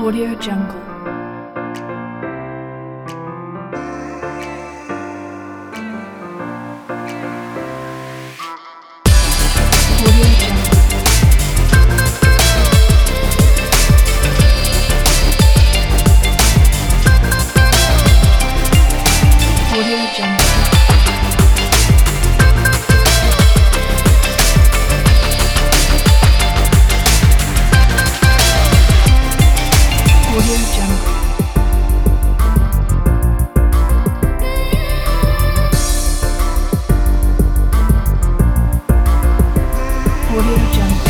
Audio Jungle. Audio Jungle. Audio Jungle. Audio Jungle. Audio Jungle.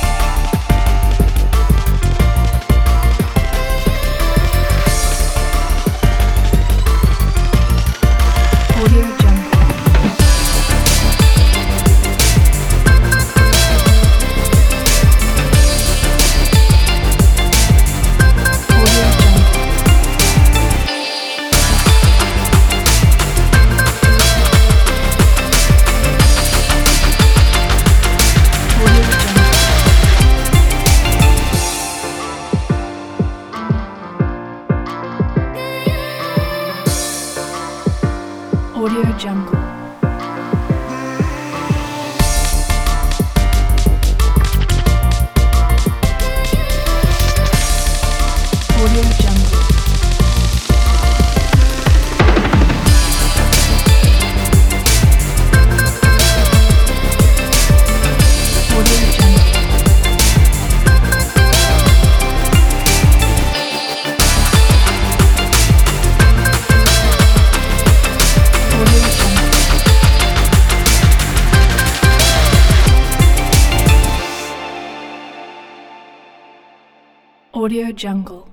Audio Jungle. Audio Jungle. Audio Jungle. Audio Jungle. Audio Jungle. Audio Jungle. Audio Jungle. Audio Jungle.